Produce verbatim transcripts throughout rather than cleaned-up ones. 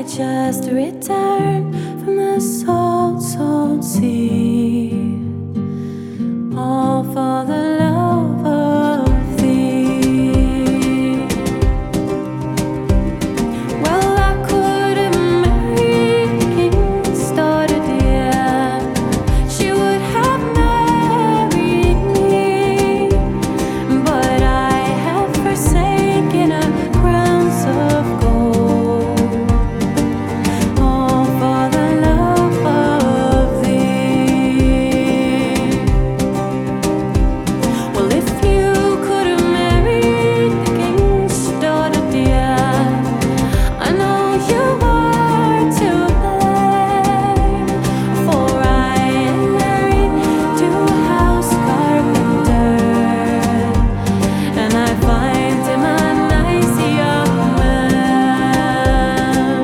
just returned from the salt, salt sea, all for the love of thee. Well, I could have married the king's daughter, dear. She would have married me, but I have forsaken her crowns of gold, all for the love of thee. Well, if you could have married the king's daughter, dear, I know you are to blame, for I am married to a house carpenter, and I find him a nice young man.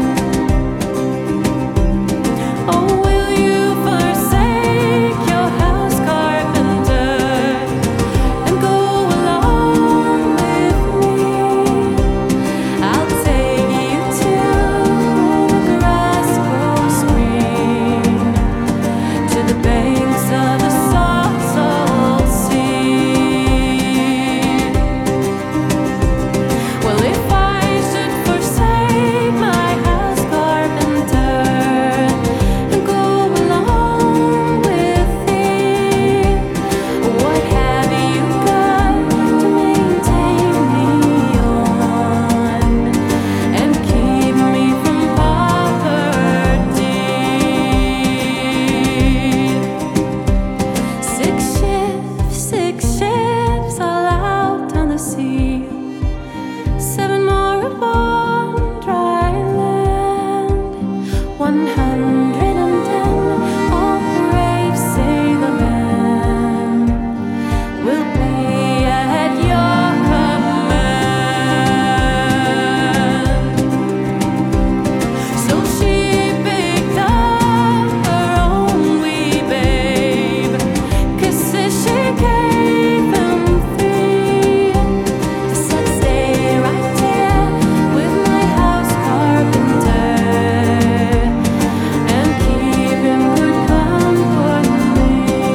Oh, will you forsake your house carpenter and go along with me? I'll take you to where the grass grows green, to the banks of the salt, salt sea. Well, if I should forsake my house carpenter and go along with thee, what have you got to maintain me on and keep me from poverty? Six ships, six ships all out on the sea, seven more upon dry land, one hundred and ten all brave sailormen will be at your command. So she picked up her own wee babe, kisses she gave him free, said, "Stay right here with my house carpenter and keep him good company."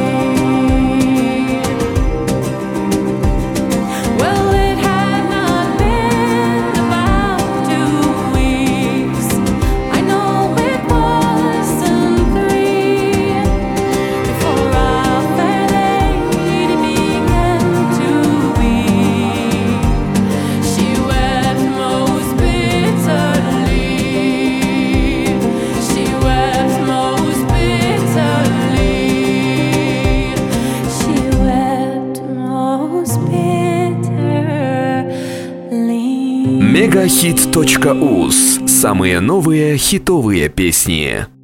Well, it had not been about two weeks, I know it wasn't three, before our fair lady began to weep. She wept most bitterly. She wept most bitterly. She wept most bitterly. мегахит точка уз. Самые новые хитовые песни.